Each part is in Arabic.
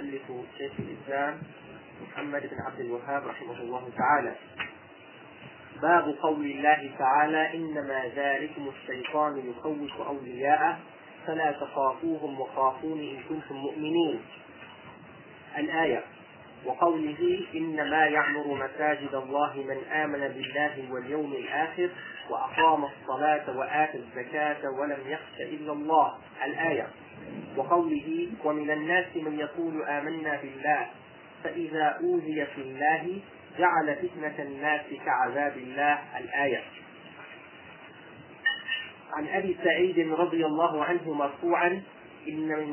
المؤلف شيخ الإسلام محمد بن عبد الوهاب رحمه الله تعالى. باب قول الله تعالى: إنما ذلكم الشيطان يخوف أولياءه فلا تخافوهم وخافون إن كنتم مؤمنين. الآية. وقوله: إنما يعمر مساجد الله من آمن بالله واليوم الآخر وأقام الصلاة وآتى الزكاة ولم يخش إلا الله. الآية. وقوله: ومن الناس من يقول آمنا بالله فإذا أوذي في الله جعل فتنة الناس كعذاب الله. الآية. عن أبي سعيد رضي الله عنه مرفوعا: إن من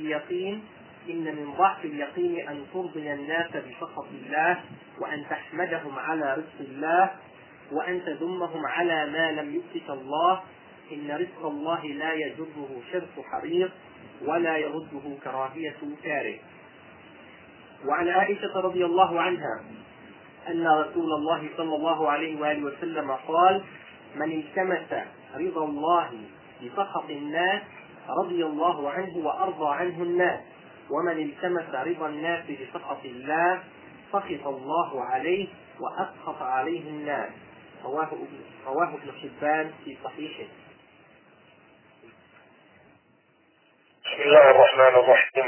ضعف اليقين أن ترضي الناس بسخط الله، وأن تحمدهم على رزق الله، وأن تذمهم على ما لم يؤتك الله. إن رزق الله لا يجره شرط حريق ولا يرده كراهية كاره. وعن عائشة رضي الله عنها أن رسول الله صلى الله عليه وآله وسلم قال: من التمس رضا الله بسخط الناس رضي الله عنه وأرضى عنه الناس، ومن التمس رضا الناس بسخط الله سخط الله عليه وأسخط عليه الناس. رواه ابن حبان في صحيحه. بسم الله الرحمن الرحيم.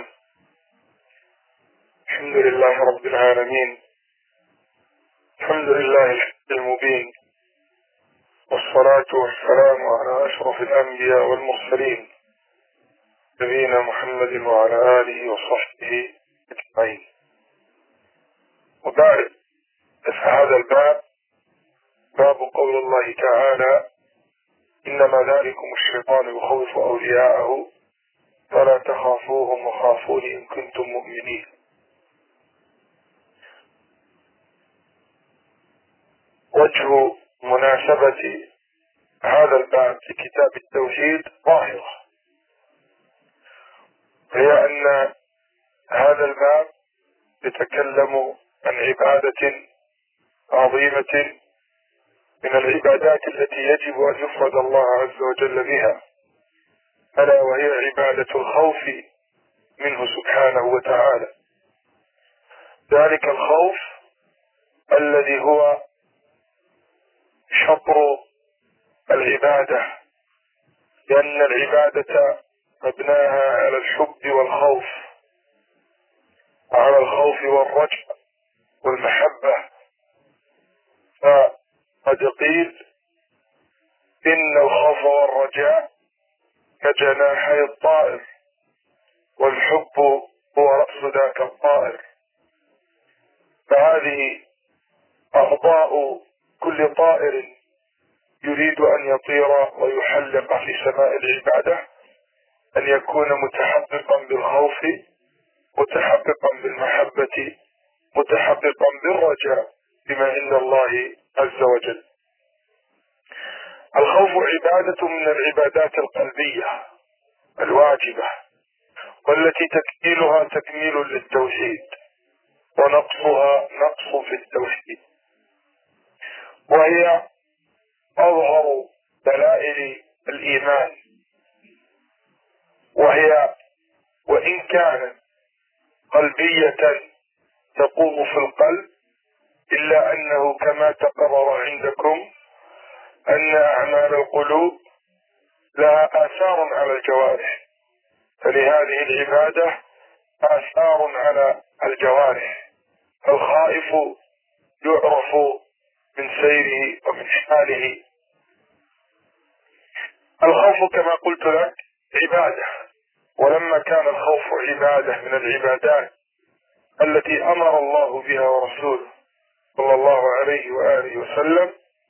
الحمد لله رب العالمين، الحمد لله الحق المبين، والصلاة والسلام على أشرف الأنبياء والمرسلين نبينا محمد وعلى آله وصحبه أجمعين. وبعد، فهذا الباب باب قول الله تعالى: إنما ذلكم الشيطان يخوف أولياءه فلا تخافوهم وخافون إن كنتم مؤمنين. وجه مناسبة هذا الباب في كتاب التوحيد ظاهرة، هي أن هذا الباب يتكلم عن عبادة عظيمة من العبادات التي يجب أن يفرد الله عز وجل بها، ألا وهي عبادة الخوف منه سبحانه وتعالى. ذلك الخوف الذي هو شطر العبادة، لأن العبادة مبناها على الحب والخوف، على الخوف والرجاء والمحبة. فقد قيل إن الخوف والرجاء كجناحي الطائر، والحب هو رأس ذاك الطائر. فهذه أعضاء كل طائر يريد أن يطير ويحلق في سماء العبادة، أن يكون متحققا بالخوف، متحققا بالمحبة، متحققا بالرجاء بما عند الله عز وجل. الخوف عبادة من العبادات القلبية الواجبة، والتي تكميلها تكميل للتوحيد، ونقصها نقص في التوحيد، وهي أظهر دلائل الإيمان. وهي وإن كانت قلبية تقوم في القلب، إلا أنه كما تقرر عندكم أن أعمال القلوب لها آثار على الجوارح، فلهذه العبادة آثار على الجوارح. الخائف يعرف من سيره ومن حاله. الخوف كما قلت لك عبادة، ولما كان الخوف عبادة من العبادات التي أمر الله بها ورسوله صلى الله عليه وآله وسلم،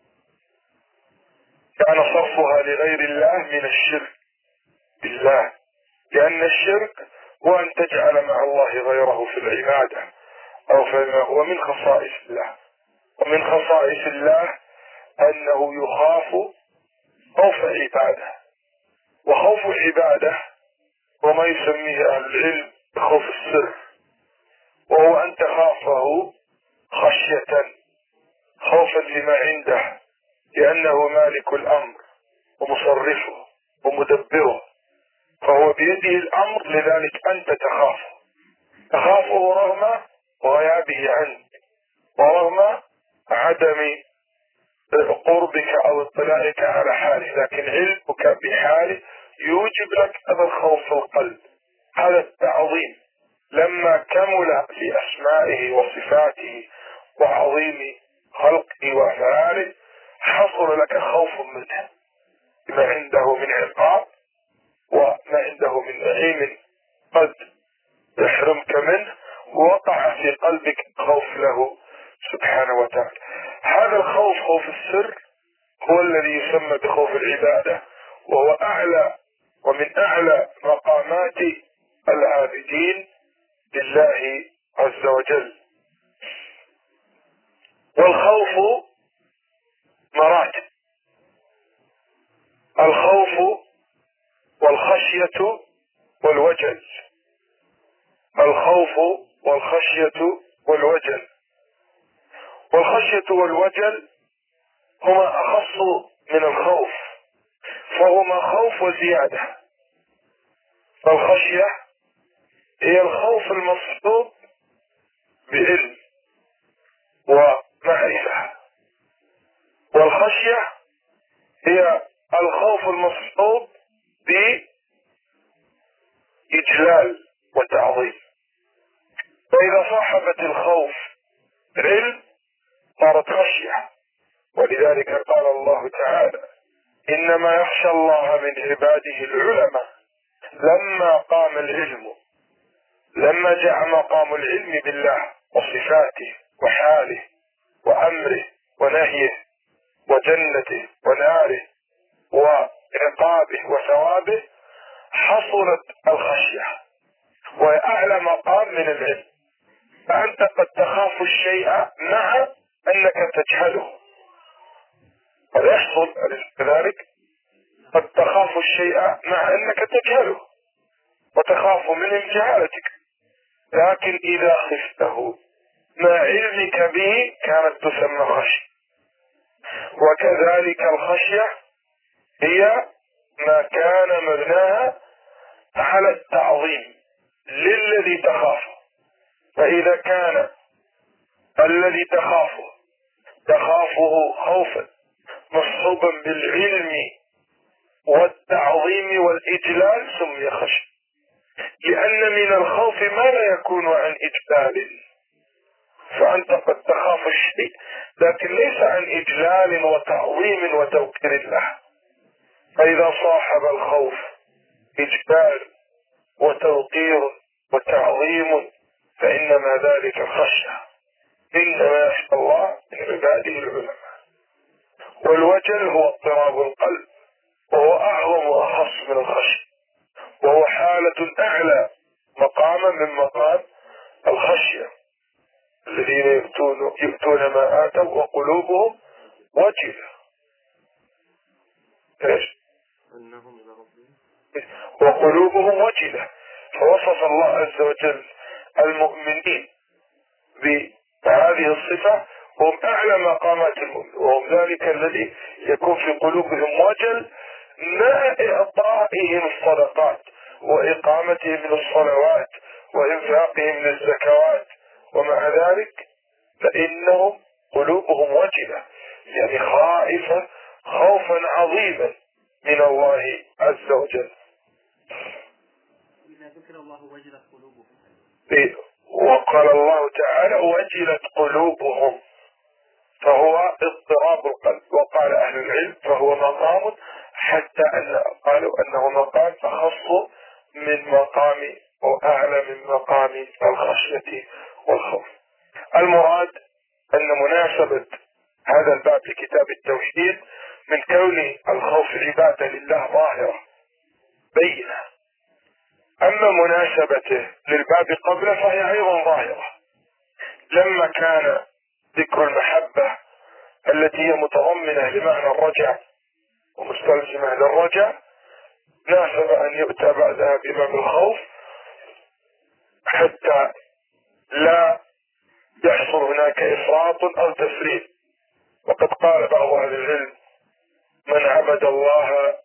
كان صرفها لغير الله من الشرك بالله، لأن الشرك هو أن تجعل مع الله غيره في العبادة، أو فيما هو من خصائص الله. ومن خصائص الله أنه يخاف خوف عبادة. وخوف العبادة وما يسميه أهل العلم بخوف السر، وهو أن تخافه خشية، خوفا لما عنده، لأنه مالك الأمر ومصرفه ومدبره، فهو بيده الأمر، لذلك أنت تخافه تحبه رغم غيابه عنك ورغم عدم قربك أو اطلاعك على حاله، لكن علمك بحاله يوجب لك هذا الخوف في القلب، هذا التعظيم. لما كمل في أسمائه وصفاته وعظيم خلقه وأفعاله حصل لك خوف منه، ما عنده من عقاب وما عنده من نعيم قد يحرمك منه، ووقع في قلبك خوف له سبحانه وتعالى. هذا الخوف، خوف السر، هو الذي يسمى بخوف العبادة، وهو أعلى ومن أعلى مقامات العابدين لله عز وجل. والخوف مراتب: الخوف والخشية والوجل. الخوف والخشية والوجل. والخشية والوجل هما أخص من الخوف، فهما خوف وزيادة. فالخشية هي الخوف المصحوب بعلم ومعرفة، والخشية هي الخوف المصحوب بإجلال وتعظيم. فإذا صاحبت الخوف علم صارت خشية، ولذلك قال الله تعالى: إنما يخشى الله من عباده العلماء. لما قام العلم، لما جاء مقام العلم بالله وصفاته وحاله وأمره ونهيه وجنته وناره وعقابه وثوابه، حصلت الخشية، وهي أعلى مقام من العلم. فأنت قد تخاف الشيء مع أنك تجهله، قد يحصل كذلك، قد تخاف الشيء مع أنك تجهله وتخاف من جهالتك، لكن إذا خفته مع علمك به كانت تسمى خشية. وكذلك الخشية هي ما كان مبناها على التعظيم للذي تخافه. فإذا كان الذي تخافه خوفا مصحوبا بالعلم والتعظيم والإجلال سمي خشية، لأن من الخوف ما لا يكون عن إجلال. فأنت قد تخاف الشيء لكن ليس عن إجلال وتعظيم وتوقير له. فإذا صاحب الخوف إجلال وتوقير وتعظيم فإنما ذلك الخشية. إنما يخشى الله من عباده العلماء. والوجل هو اضطراب القلب، وهو أعظم وأخص من الخشية، وهو حالة أعلى مقاما من مقام الخشية. الذين يؤتون ما آتوا وقلوبهم وجلة. ايش؟ وقلوبهم وجلة. فوصف الله عز وجل المؤمنين بهذه الصفة، هم أعلى مقامات المؤمن، وهم ذلك الذي يكون في قلوبهم وجل مع إعطائهم الصدقات وإقامتهم من الصلوات وإنفاقهم من الزكوات، ومع ذلك فإنهم قلوبهم وجلة، يعني خائفة خوفا عظيما من الله عز وجل. إذا ذكر الله وجلت قلوبهم. وقال الله تعالى: وجلت قلوبهم، فهو اضطراب القلب. وقال أهل العلم فهو مقام، حتى أن قالوا أنه مقام أخص من مقام وأعلى من مقام الخشية والخوف. المراد أن مناسبة هذا الباب لكتاب التوحيد من كون الخوف عبادة لله ظاهرة بينة، أما مناسبته للباب قبله فهي أيضا ظاهرة. لما كان ذكر المحبة التي هي متضمنة لمعنى الرجع ومستلزمة للرجع، ناسب أن يؤتى بعدها بباب الخوف حتى لا يحصل هناك إفراط أو تفريط. وقد قال بعض أهل العلم: من عبد الله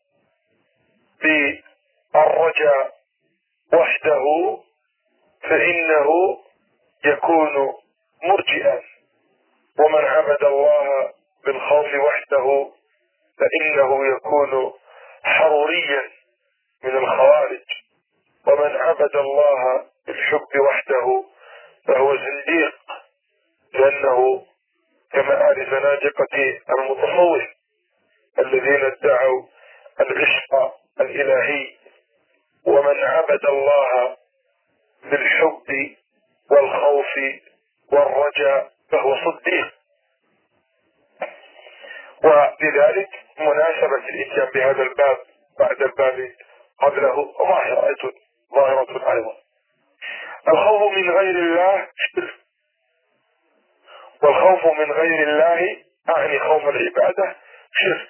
بالرجاء وحده فإنه يكون مرجئا، ومن عبد الله بالخوف وحده فإنه يكون حروريا من الخوارج، ومن عبد الله بالحب وحده فهو زنديق، لأنه كمآل زنادقة المتصوف الذين ادعوا العشق الإلهي. ومن عبد الله بالحب والخوف والرجاء فهو صديق. ولذلك مناسبة الإتيان بهذا الباب بعد الباب قبله ظاهرة أيضا. الخوف من غير الله شرك، والخوف من غير الله أعني خوف العبادة شرك.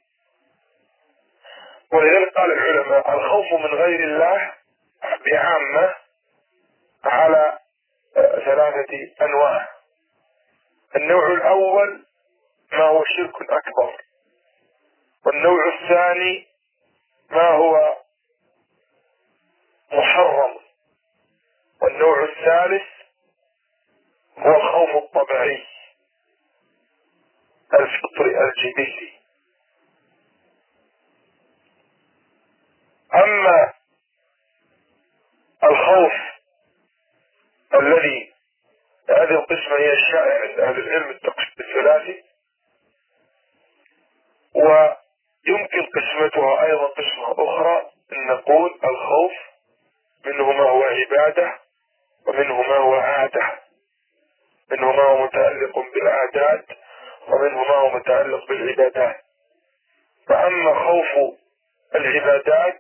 ولذلك قال العلماء الخوف من غير الله بعامة على 3 أنواع. النوع الأول ما هو شرك أكبر، والنوع الثاني ما هو محرم، والنوع الثالث هو الخوف الطبيعي الفطري الجبلي. أما الخوف الذي هذه القسمة هي الشائع عند أهل العلم التقسيم الثلاثي، ويمكن قسمتها أيضا قسمة أخرى أن نقول الخوف منه ما هو عبادة، ومنه ما هو عادة، منه ما هو متعلق بالعادات، ومنه ما هو متعلق بالعبادات. فأما خوف العبادات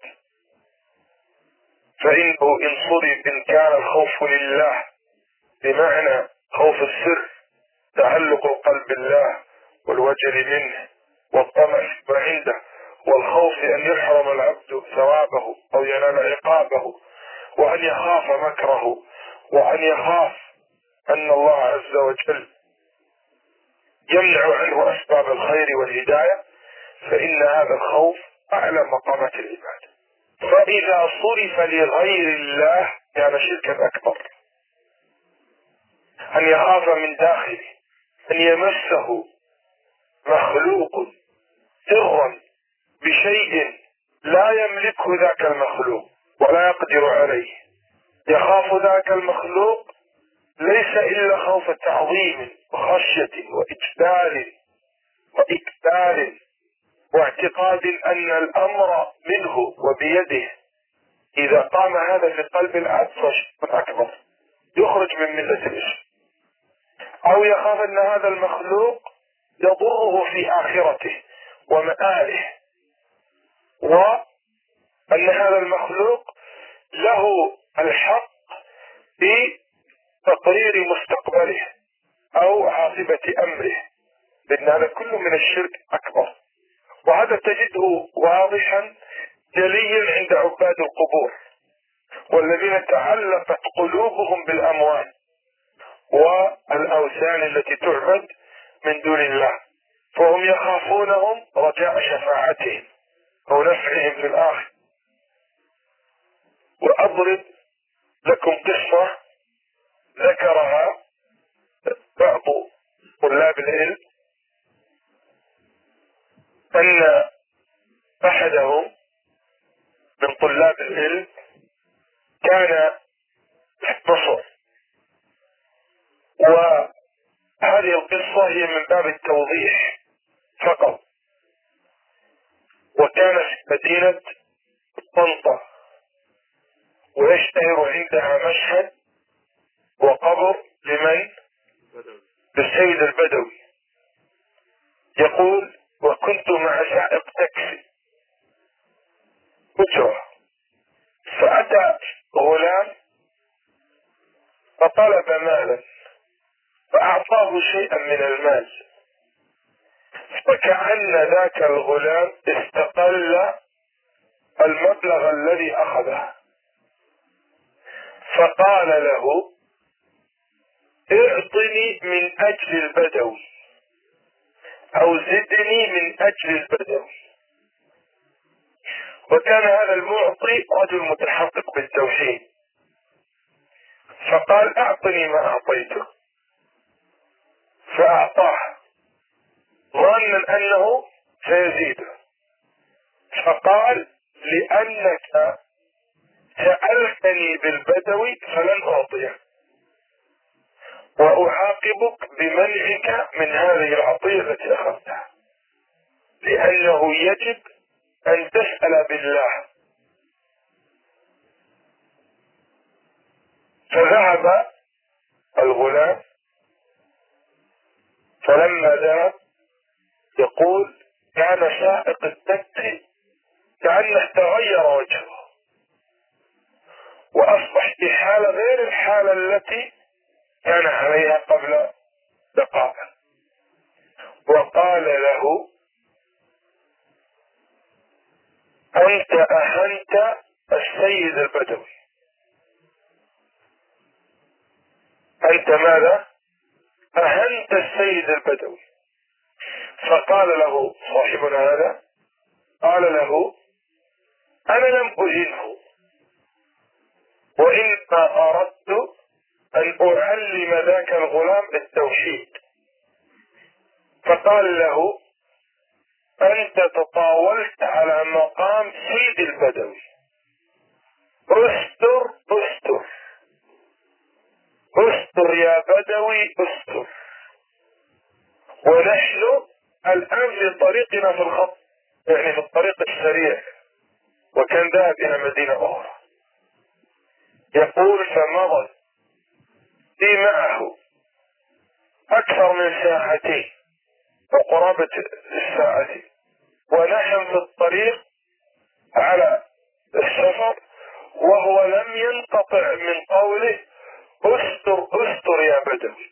فإنه إن كان الخوف لله بمعنى خوف السر، تعلق القلب بالله والوجل منه والطمع ما عنده، والخوف أن يحرم العبد ثوابه أو ينال عقابه، وأن يخاف مكره، وأن يخاف أن الله عز وجل يمنع عنه أسباب الخير والهداية، فإن هذا الخوف أعلى مقامات العبادة. فإذا صرف لغير الله كان شركا أكبر. أن يخاف من داخله أن يمسه مخلوق سرا بشيء لا يملكه ذاك المخلوق ولا يقدر عليه، يخاف ذاك المخلوق ليس إلا خوف تعظيم وخشية وإكبار واعتقاد أن الأمر منه وبيده. إذا قام هذا في قلب العبد فشرك أكبر يخرج من ملة الإسلام. أو يخاف أن هذا المخلوق يضره في آخرته ومآله، وأن هذا المخلوق له الحق في تقرير مستقبله أو عاقبة أمره، لأن هذا كله من الشرك أكبر. وهذا تجده واضحا جليا عند عباد القبور والذين تعلقت قلوبهم بالأموات والأوثان التي تعبد من دون الله، فهم يخافونهم رجاء شفاعتهم أو نفعهم في الآخر. وأضرب لكم قصة ذكرها بعض طلاب العلم، أن أحدهم من طلاب العلم كان في مصر، وهذه القصة هي من باب التوضيح فقط. وكان في مدينة طنطا، ويشتهر عندها مشهد وقبر لمن؟ للسيد البدوي. يقول: وكنت مع سائق تاكسي أجرة، فأتى غلام فطلب مالا فأعطاه شيئا من المال، فكأن ذاك الغلام استقل المبلغ الذي أخذه، فقال له: اعطني من أجل البدوي أو زدني من أجل البدوي. وكان هذا المعطي رجل متحقق بالتوحيد، فقال أعطني ما أعطيته، فأعطاه ظنا أنه سيزيده، فقال لأنك سألتني بالبدوي فلن أعطيك، وأعاقبك بمنعك من هذه العطية التي أخذتها، لأنه يجب أن تسأل بالله. فذهب الغلام، فلما ذهب يقول كان سائق التاكسي كأنه تغير وجهه، وأصبح في حالة غير الحالة التي كان عليها قبل دقائق، وقال له أنت أهنت السيد البدوي. أنت ماذا؟ أهنت السيد البدوي. فقال له صاحبنا هذا، قال له أنا لم أهنه، وإنما أردت أن أعلم ذاك الغلام التوحيد. فقال له أنت تطاولت على مقام سيد البدوي، استر استر استر يا بدوي استر. ونحن الآن في طريقنا في الخط، يعني في الطريق السريع، وكان ذهب إلى مدينة أخرى. يقول فمضت بي معه أكثر من ساعتين وقرابة الساعة، ونحن في الطريق على السفر، وهو لم ينقطع من قوله استر استر يا بدوي.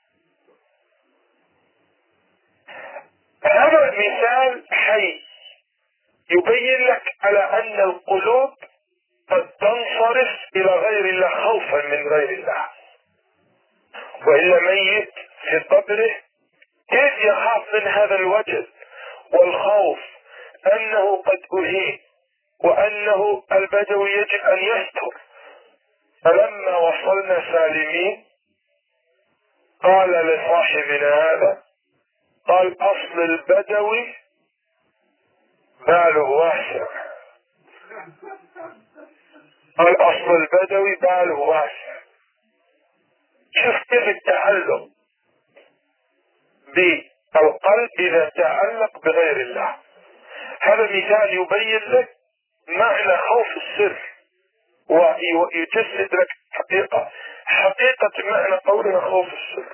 هذا مثال حي يبين لك على أن القلوب قد تنصرف إلى غير الله خوفا من غير الله، وإلا ميت في قبره كيف يخاف من هذا الوجل والخوف أنه قد أهين، وأنه البدوي يجب أن يستر. فلما وصلنا سالمين قال لصاحبنا هذا، قال أصل البدوي باله واسع، قال أصل البدوي باله واسع. شوف كيف التعلق بالقلب إذا تعلق بغير الله. هذا مثال يبين لك معنى خوف السر، ويجسد لك حقيقة معنى قولنا خوف السر.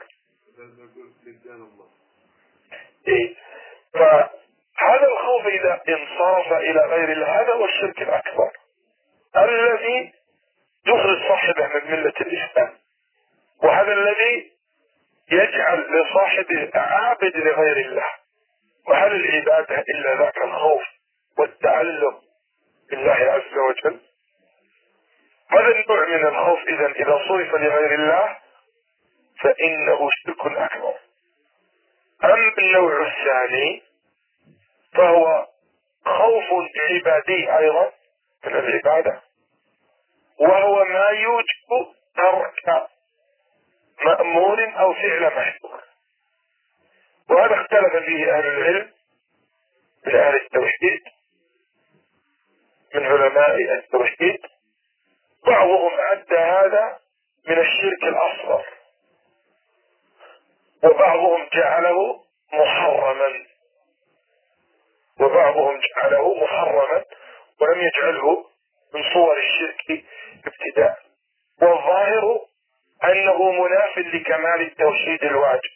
إيه؟ فهذا الخوف إذا انصرف إلى غير الله هذا هو الشرك الأكبر الذي يخرج صاحبه من ملة الإسلام، وهذا الذي يجعل لصاحبه عابد لغير الله. وهل العبادة إلا ذاك الخوف والتعلق بالله عز وجل؟ هذا النوع من الخوف إذا صرف لغير الله فإنه شرك أكبر. أما النوع الثاني فهو خوف عبادي أيضا من العبادة، وهو ما يوجب ترك مأمور أو فعل محظور. وهذا اختلف فيه أهل العلم من أهل التوحيد، من علماء التوحيد. بعضهم عد هذا من الشرك الأصغر، وبعضهم جعله محرما، ولم يجعله من صور الشرك ابتداء. والظاهر أنه مناف لكمال التوحيد الواجب،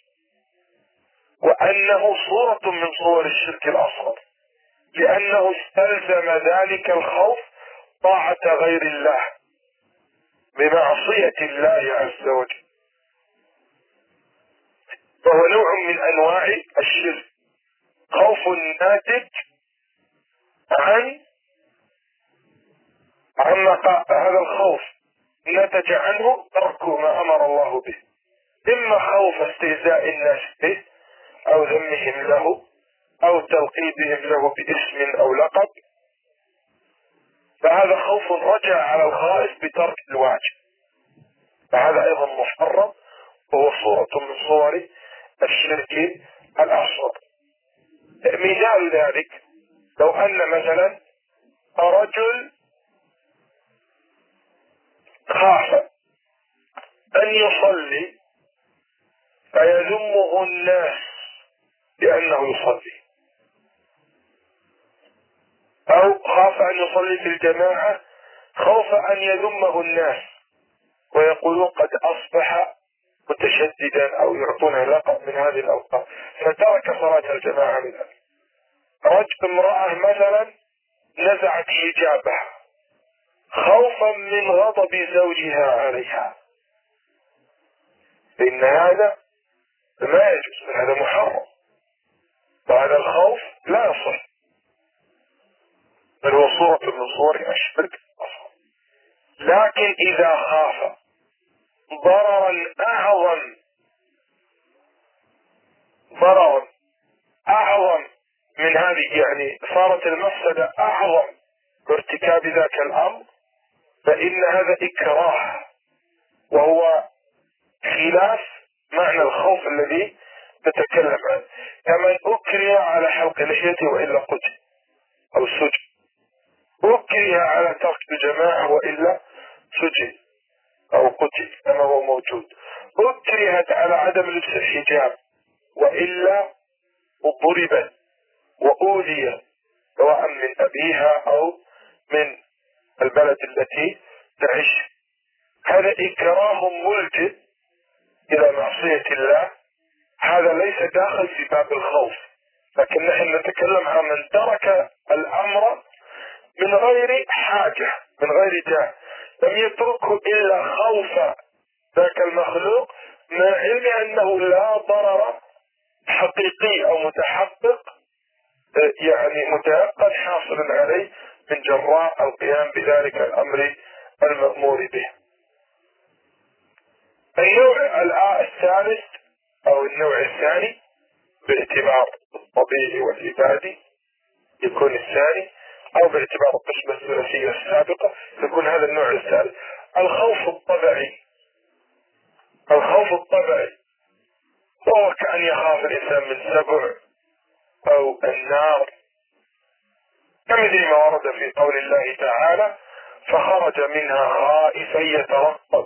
وأنه صورة من صور الشرك الأصغر، لأنه استلزم ذلك الخوف طاعة غير الله بمعصية الله عز وجل، فهو نوع من أنواع الشرك، خوف ناتج عن هذا الخوف نتج عنه ترك ما أمر الله به، إما خوف استهزاء الناس به أو ذمهم له أو تلقيبهم له باسم أو لقب، فهذا خوف رجع على الخائف بترك الواجب. فهذا أيضا محرم، وهو صورة من صور الشرك الأصغر. مثال ذلك لو أن مثلا رجل خاف أن يصلي فيذمه الناس لأنه يصلي، أو خاف أن يصلي في الجماعة خوف أن يذمه الناس ويقولون قد أصبح متشددا أو يعطونه لقب من هذه الألقاب، فترك صلاة الجماعة منها. امرأة مثلا نزعت حجابها خوفا من غضب زوجها عليها، فإن هذا ما يجوز، هذا محرم، وهذا الخوف لا يصح، بل هو صورة من صور الشرك الأصغر. لكن إذا خاف ضررا أعظم من هذه، يعني صارت المفسدة أعظم بارتكاب ذاك الأمر، فإن هذا إكراه، وهو خلاف معنى الخوف الذي نتكلم عنه. كمن أكره على حلق لحيته وإلا قتل أو سجن، أكره على ترك الجماعة وإلا سجن أو قتل كما هو موجود، أكرهت على عدم لبس الحجاب وإلا ضربت وأوذيت سواء من أبيها أو من البلد التي تعيش. هذا إكراه ملجئ إلى معصية الله، هذا ليس داخل في باب الخوف، لكن نحن نتكلم عن من ترك الأمر من غير حاجة، من غير داعي، لم يتركه إلا خوف ذاك المخلوق مع علم أنه لا ضرر حقيقي أو متحقق، يعني متيقن حاصل عليه من جراء القيام بذلك الأمر المأمور به. النوع الثالث أو النوع الثاني باعتبار الطبيعي والعبادي يكون الثاني، أو باعتبار القسمة الثلاثية السابقة يكون هذا النوع الثالث، الخوف الطبيعي. الخوف الطبيعي وهو كأن يخاف الإنسان من سبع أو النار، كمثل ما ورد في قول الله تعالى فخرج منها خائفا يترقب.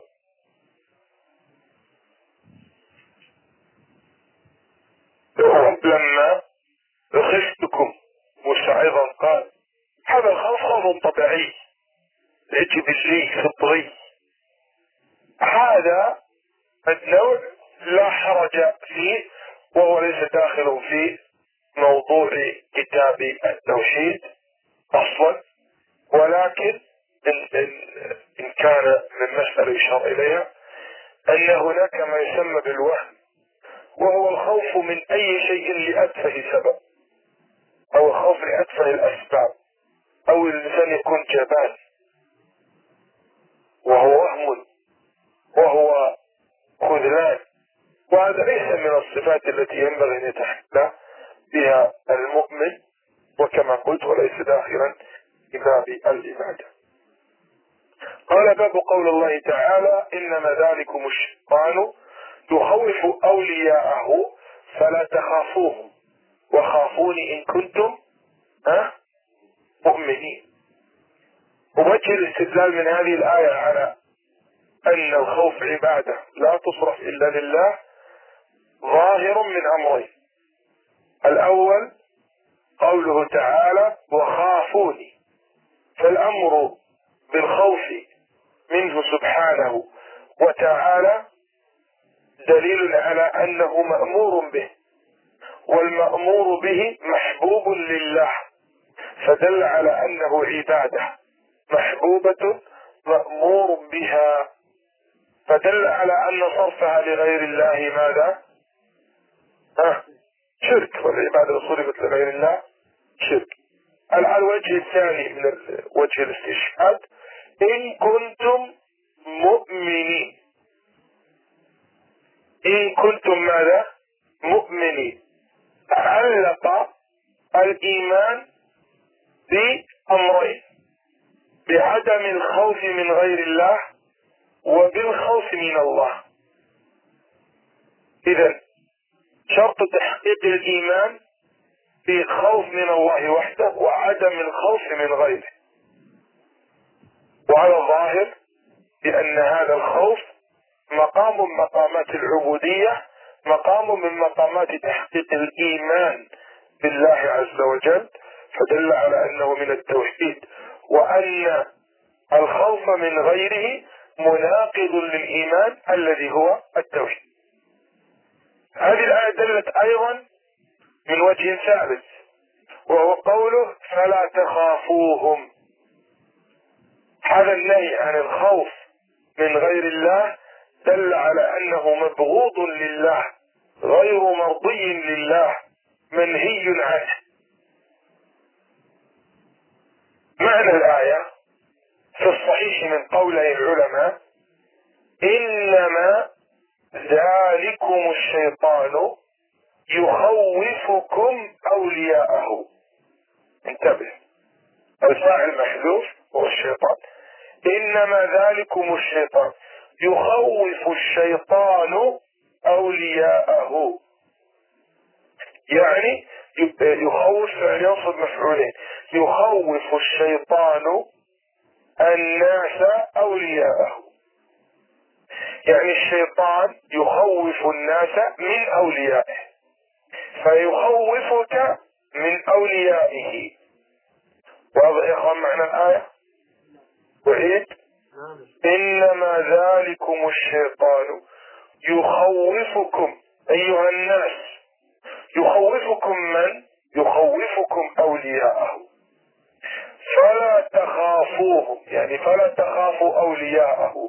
لما خفتكم مستعيضا قال هذا الخوف خوف طبيعي جبلي فطري، هذا النوع لا حرج فيه، وهو ليس داخل في موضوع كتاب التوحيد أصلا، ولكن إن كان من مسألة يشار إليها أن هناك ما يسمى بالوهم، وهو الخوف من أي شيء لأتفه سبب، أو الخوف لأتفه الأسباب، أو الإنسان يكون جبان، وهو وهم وهو خذلان، وهذا ليس من الصفات التي ينبغي أن يتحلى بها المؤمن، وكما قلت وليس داخلا في باب العبادة. قال باب قول الله تعالى إنما ذلكم الشيطان يخوف أولياءه فلا تخافوهم وخافوني إن كنتم مؤمنين. ووجه الاستدلال من هذه الآية على أن الخوف عبادة لا تصرف إلا لله ظاهر من أمرين. الأول قوله تعالى وخافوني، فالأمر بالخوف منه سبحانه وتعالى دليل على أنه مأمور به، والمأمور به محبوب لله، فدل على أنه عبادة محبوبة مأمور بها، فدل على أن صرفها لغير الله ماذا؟ شرك، والعبادة صرفت لغير الله شرك. الوجه الثاني من وجه الاستشهاد إن كنتم مؤمنين، إن كنتم ماذا؟ مؤمنين. علق الإيمان بأمرين، بعدم الخوف من غير الله وبالخوف من الله. إذن شرط تحقيق الإيمان في خوف من الله وحده وعدم الخوف من غيره. وعلى الظاهر بأن هذا الخوف مقام من مقامات العبودية، مقام من مقامات تحقيق الإيمان بالله عز وجل، فدل على أنه من التوحيد، وأن الخوف من غيره مناقض للإيمان الذي هو التوحيد. هذه الآية دلت أيضا من وجه ثالث، وهو قوله فلا تخافوهم. هذا النهي عن الخوف من غير الله دل على أنه مبغوض لله، غير مرضي لله، منهي عنه. معنى الآية في الصحيح من قولي العلماء: إنما ذلكم الشيطان يخوفكم أولياءه. انتبه، الفاعل محذوف هو الشيطان. إنما ذلكم الشيطان يخوف الشيطان أولياءه، يعني يخوف ينصب مفعولين: يخوف الشيطان الناس أولياءه، يعني الشيطان يخوف الناس من أوليائه، فيخوفك من أوليائه. واضح يا اخوان معنى الآية؟ وعيد: إنما ذلكم الشيطان يخوفكم أيها الناس. يخوفكم من؟ يخوفكم أولياءه. فلا تخافوهم، يعني فلا تخافوا أولياءه،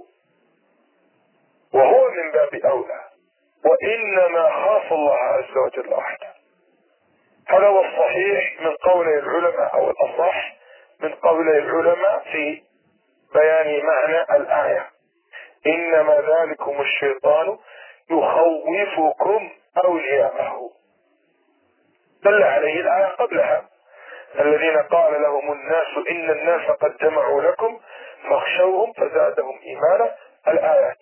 وهو من باب أولى. وإنما خاف الله عز وجل وحده. هذا هو الصحيح من قول العلماء، أو الأصح من قول العلماء في بيان معنى الآية: إنما ذلكم الشيطان يخوفكم أولياءه. دل عليه الآية قبلها: الذين قال لهم الناس إن الناس قد جمعوا لكم فاخشوهم فزادهم إيمانا، الآيات.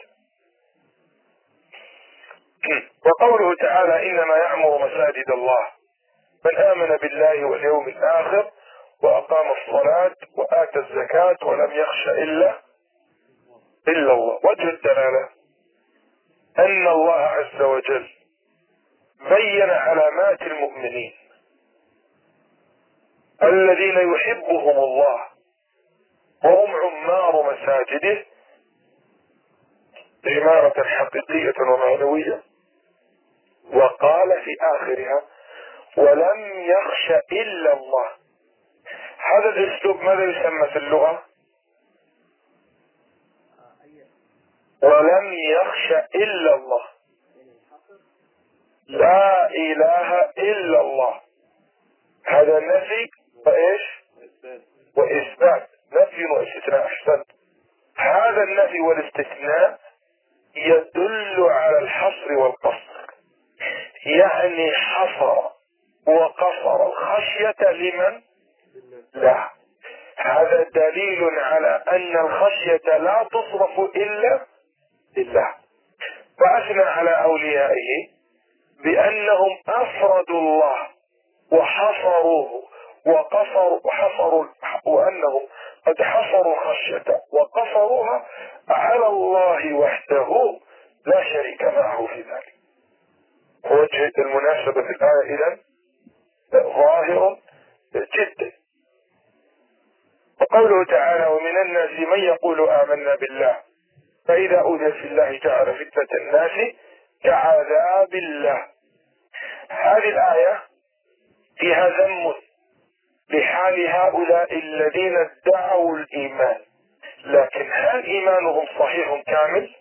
وقوله تعالى: إنما يعمر مساجد الله من آمن بالله واليوم الآخر وأقام الصلاة وآتى الزكاة ولم يخش إلا الله. وجه الدلالة أن الله عز وجل بين علامات المؤمنين الذين يحبهم الله وهم عمار مساجده عمارة حقيقية ومعنوية. وقال في آخرها: ولم يخش إلا الله. هذا الأسلوب ماذا يسمى في اللغة؟ ولم يخش إلا الله، لا إله إلا الله. هذا نفي وإيش؟ وإثبات. نفي واستثناء. أحسنت. هذا النفي والاستثناء يدل على الحصر والقصر، يعني حصر وقصر الخشية لمن؟ لا. هذا دليل على أن الخشية لا تصرف إلا لله. وأثنى على أوليائه بأنهم أفردوا الله وحصروه وحصروا، وأنهم قد حصروا الخشية وقصروها على الله وحده لا شريك معه في ذلك. وجه المناسبة في الآية إذن ظاهر جدا. وقوله تعالى: ومن الناس من يقول آمنا بالله فإذا أوذي في الله جعل فتنة الناس كعذاب الله. هذه الآية فيها ذم لحال هؤلاء الذين ادعوا الإيمان، لكن هل إيمانهم صحيح كامل؟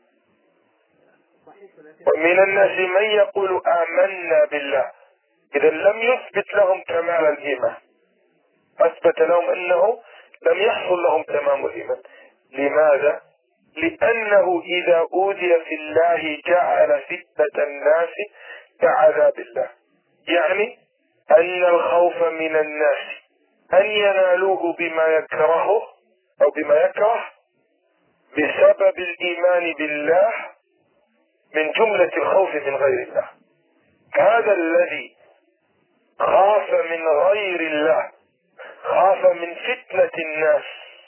ومن الناس من يقول آمنا بالله، إذا لم يثبت لهم كمال الإيمان، أثبت لهم أنه لم يحصل لهم تمام الإيمان. لماذا؟ لأنه إذا أوذي في الله جعل فتنة الناس كعذاب الله، يعني أن الخوف من الناس أن ينالوه بما يكرهه أو بما يكره بسبب الإيمان بالله من جملة الخوف من غير الله. هذا الذي خاف من غير الله خاف من فتنة الناس،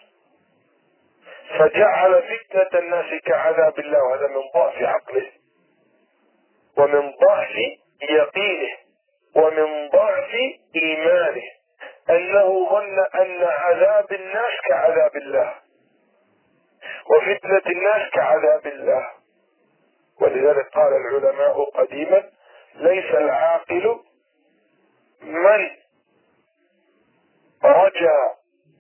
فجعل فتنة الناس كعذاب الله، وهذا من ضعف عقله ومن ضعف يقينه ومن ضعف إيمانه، أنه ظن أن عذاب الناس كعذاب الله وفتنة الناس كعذاب الله. ولذلك قال العلماء قديما: ليس العاقل من رجا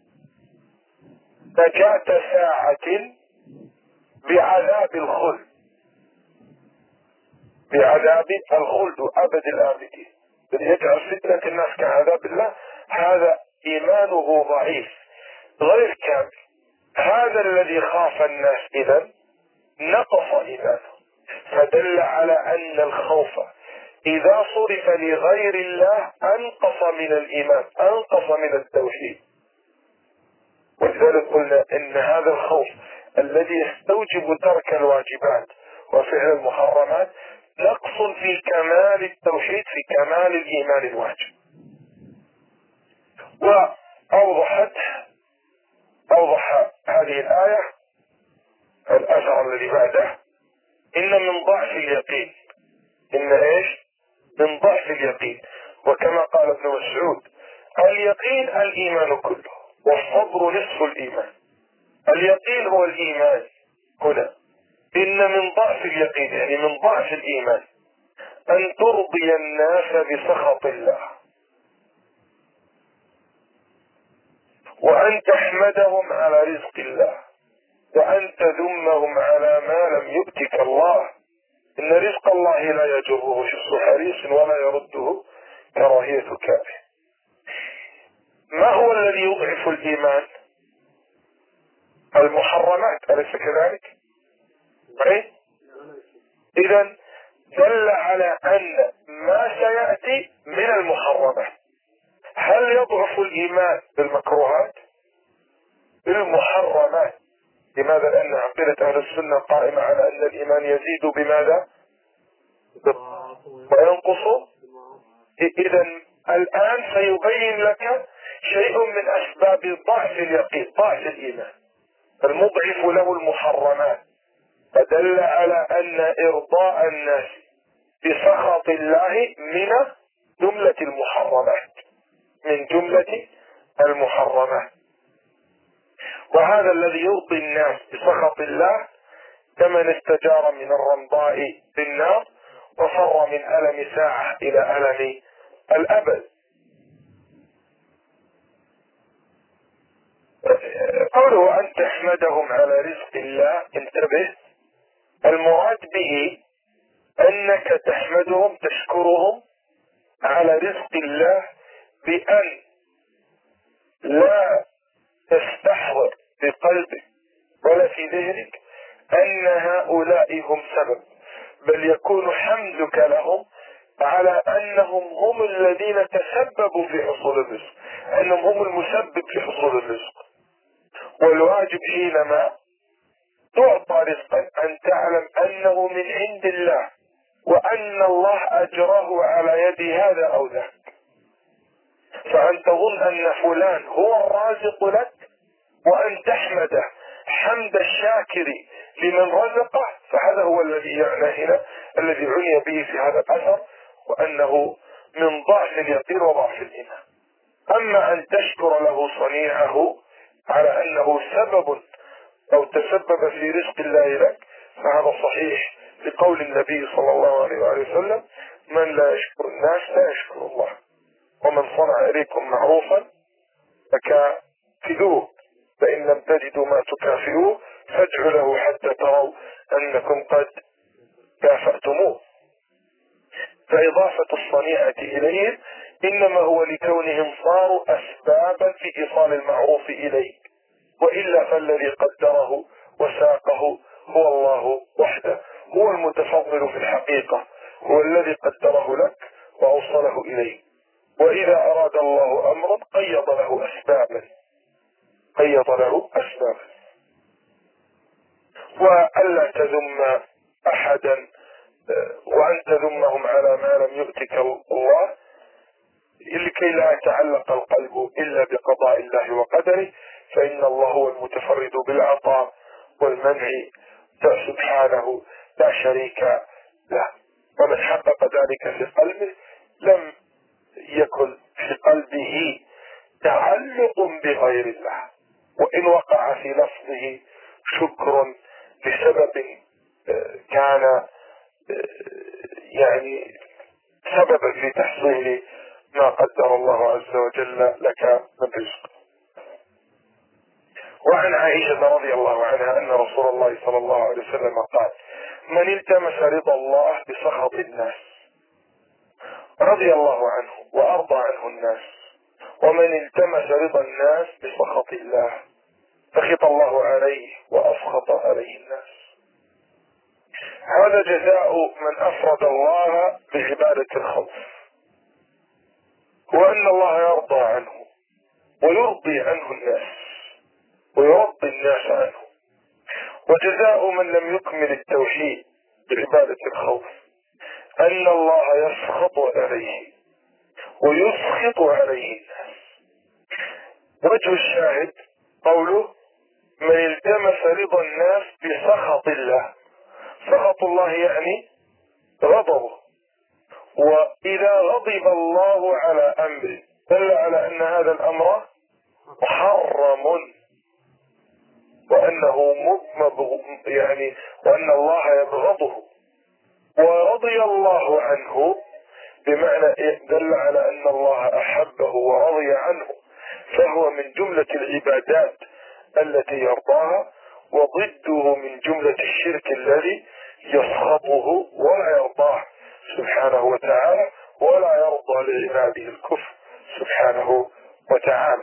نجاة ساعة بعذاب الخلد، بعذاب الخلد أبد الآبدين. بل يجعل فتنة الناس كعذاب الله، هذا إيمانه ضعيف غير كامل. هذا الذي خاف الناس إذن نقص إيمانه، فدل على أن الخوف إذا صرف لغير الله أنقص من الإيمان، أنقص من التوحيد. ولذلك قلنا إن هذا الخوف الذي يستوجب ترك الواجبات وفعل المحرمات نقص في كمال التوحيد، في كمال الإيمان الواجب. أوضح هذه الآية الأثر الذي بعده: إن من ضعف اليقين، إن إيش؟ من ضعف اليقين. وكما قال ابن مسعود: اليقين الإيمان كله، والصبر نصف الإيمان. اليقين هو الإيمان هنا. إن من ضعف اليقين يعني من ضعف الإيمان أن ترضي الناس بسخط الله، وأن تحمدهم على رزق الله، وأن تذمهم على ما لم يؤتك الله. إن رزق الله لا يجره شخص حريص ولا يرده كراهية كاره. ما هو الذي يضعف الإيمان؟ المحرمات، أليس كذلك؟ إذن دل على أن ما سيأتي من المحرمات. هل يضعف الإيمان بالمكروهات؟ بالمحرمات. لماذا؟ لأن عقيدة أهل السنة قائمة على أن الإيمان يزيد بماذا؟ وينقص. إذن الآن سيبين لك شيء من أسباب ضعف اليقين، ضعف الإيمان، المضعف له المحرمات. فدل على أن إرضاء الناس بسخط الله من جملة المحرمات، من جملة المحرمات. وهذا الذي يرضي الناس بسخط الله كمن استجار من الرمضاء بالنار وفر من ألم ساعة إلى ألم الأبد. قوله أن تحمدهم على رزق الله، انتبه، المراد به أنك تحمدهم، تشكرهم على رزق الله بأن لا تستحضر في قلبك ولا في ذهنك أن هؤلاء هم سبب، بل يكون حمدك لهم على أنهم هم الذين تسببوا في حصول الرزق، أنهم هم المسبب في حصول الرزق. والواجب حينما تعطى رزقا أن تعلم أنه من عند الله، وأن الله أجراه على يد هذا أو ذاك. فأن تظن أن فلان هو الرازق لك وأن تحمده حمد الشاكر لمن رزقه، فهذا هو الذي يعني هنا الذي عني به في هذا الأثر، وأنه من ضعف اليقين وضعف الإيمان. أما أن تشكر له صنيعه على أنه سبب أو تسبب في رزق الله لك، فهذا صحيح لقول النبي صلى الله عليه وسلم: من لا يشكر الناس لا يشكر الله، ومن صنع إليكم معروفا فكافئوه، فإن لم تجدوا ما تكافئوه فادعوا له حتى تروا أنكم قد كافأتموه. فإضافة الصنيعة إليهم إنما هو لكونهم صاروا أسبابا في إيصال المعروف إليك، وإلا فالذي قدره وساقه هو الله وحده، هو المتفضل في الحقيقة، هو الذي قدره لك وأوصله إليك. وإذا أراد الله أمرا قيض له أسبابا، قيض له أسبابا. وألا تذم أحدا وأن تذمهم على ما لم يؤتك الله، لكي لا يتعلق القلب إلا بقضاء الله وقدره، فإن الله هو المتفرد بالعطاء والمنع سبحانه لا شريك له. ومن حقق ذلك في قلبه لم يكن في قلبه تعلق بغير الله، وإن وقع في لفظه شكر لسبب كان يعني سببا في تحصيل ما قدر الله عز وجل لك من رزق. وعن عائشة رضي الله عنها أن رسول الله صلى الله عليه وسلم قال: من التمس رضا الله بسخط الناس رضي الله عنه وأرضى عنه الناس، ومن التمس رضا الناس بسخط الله سخط الله عليه وأسخط عليه الناس. هذا جزاء من أفرد الله بعبادة الخوف، وأن الله يرضى عنه ويرضي عنه الناس ويرضي الناس عنه. وجزاء من لم يكمل التوحيد بعبادة الخوف أن الله يسخط عليه ويسخط عليه الناس. وجه الشاهد قوله: من التمس رضا الناس بسخط الله. سخط الله يعني غضبه، وإذا غضب الله على أمر دل على أن هذا الأمر محرم، وأنه يعني وأن الله يبغضه. ورضي الله عنه بمعنى دل على أن الله أحبه ورضي عنه، فهو من جملة العبادات التي يرضاها، وضده من جملة الشرك الذي يسخطه ولا يرضاه سبحانه وتعالى، ولا يرضى لعباده الكفر سبحانه وتعالى.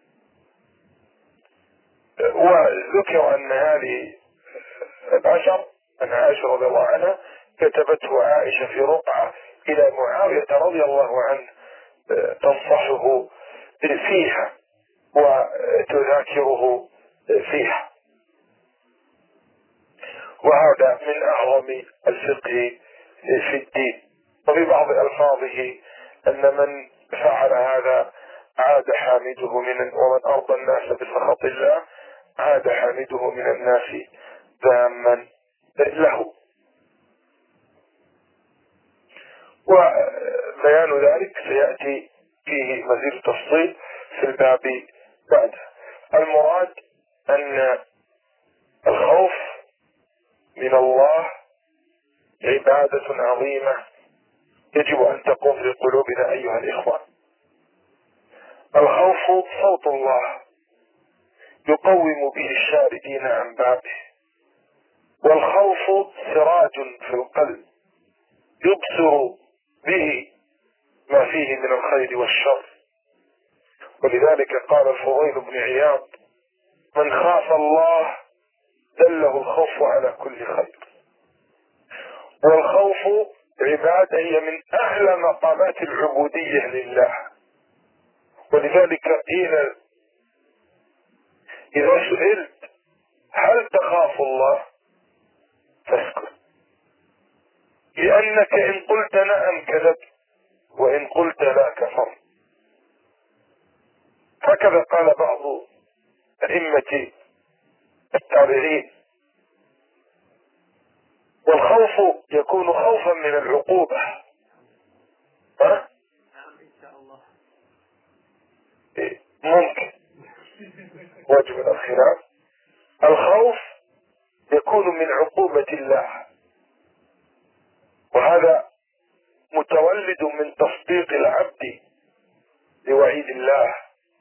وذكر أن هذه العشر أن عائشة رضي الله عنها كتبته عائشة في رقعة إلى معاوية رضي الله عنه تنصحه فيها وتذاكره فيها. وهذا من أعظم الفقه في الدين. وفي بعض ألفاظه أن من فعل هذا عاد حامده ومن أرضى الناس بسخط الله عاد حامده من الناس ذاما له. وبيان ذلك سيأتي فيه مزيد تفصيل في الباب بعده. المراد أن الخوف من الله عبادة عظيمة يجب أن تقوم في قلوبنا أيها الإخوة. الخوف صوت الله يقوم به الشاردين عن بابه، والخوف سراج في القلب يبصر به ما فيه من الخير والشر. ولذلك قال الفضيل بن عياض: من خاف الله دله الخوف على كل خير. والخوف عبادة هي من أعلى مقامات العبودية لله. ولذلك قيل: إذا سئلت هل تخاف الله فاسكت، لأنك إن قلت نعم كذبت، وإن قلت لا كفرت. هكذا قال بعض أئمة التابعين. والخوف يكون خوفا من العقوبة. ممكن وجه من الخلاف. الخوف يكون من عقوبة الله، وهذا متولد من تصديق العبد لوعيد الله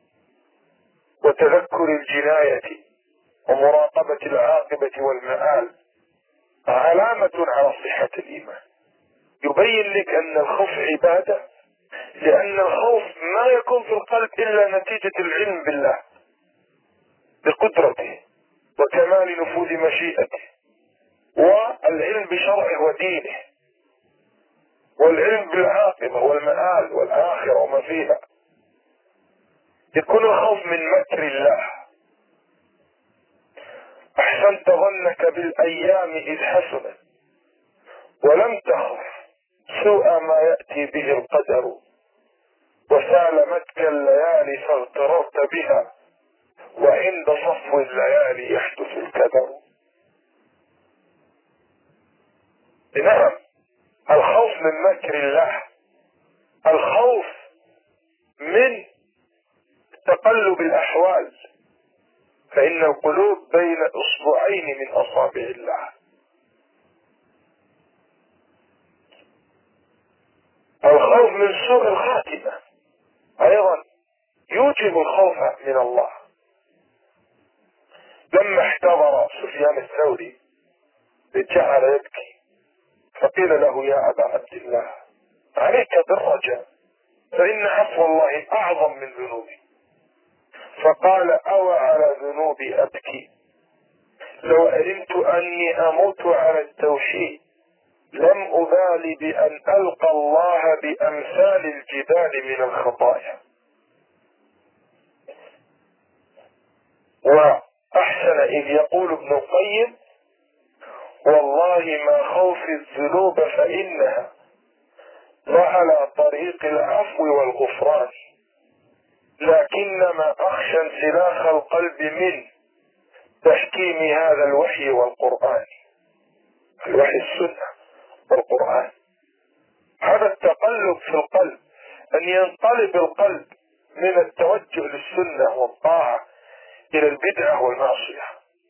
وتذكر الجناية ومراقبة العاقبة والمآل، علامة على صحة الإيمان. يبين لك أن الخوف عبادة، لأن الخوف ما يكون في القلب إلا نتيجة العلم بالله بقدرته وكمال نفوذ مشيئته، والعلم بشرعه ودينه، والعلم بالعاقبة والمآل والآخرة وما فيها. يكون الخوف من مكر الله. أحسنت ظنك بالأيام إذ حسنت ولم تخف سوء ما يأتي به القدر، وسالمتك الليالي فاغتررت بها، وعند صفو الليالي يحدث الكدر. نعم، الخوف من مكر الله، الخوف من تقلب الأحوال، فإن القلوب بين أصبعين من أصابع الله. الخوف من سوء الخاتمة أيضا يوجب الخوف من الله. لما احتضر سفيان الثوري جعل يبكي، فقيل له يا أبا عبد الله عليك بالرجاء، فإن عفو الله أعظم من ذنوبي. فقال أو على ذنوبي أبكي، لو علمت أني أموت على التوحيد لم أبالي بأن ألقى الله بأمثال الجبال من الخطايا. وأحسن إذ يقول ابن القيم والله ما خوف الذنوب فإنها لعلى طريق العفو والغفران، لكنما أخشى انسلاخ القلب من تحكيم هذا الوحي والقرآن. الوحي السنة والقرآن، هذا التقلب في القلب، أن ينقلب القلب من التوجه للسنة والطاعة إلى البدعة والمعصية.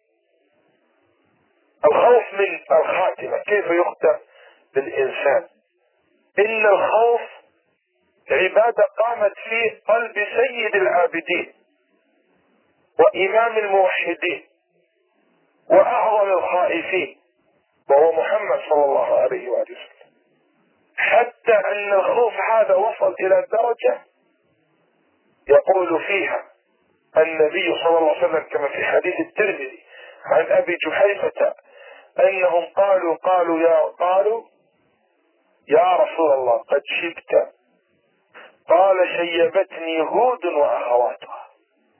الخوف من الخاتمة، كيف يختم بالإنسان؟ إن الخوف عبادة قامت في قلب سيد العابدين وإمام الموحدين وأعظم الخائفين، وهو محمد صلى الله عليه وآله وسلم، حتى أن الخوف هذا وصل إلى درجة يقول فيها النبي صلى الله عليه وسلم كما في حديث الترمذي عن أبي جحيفة أنهم قالوا يا رسول الله قد شبت، قال شيبتني هود وأخواتها.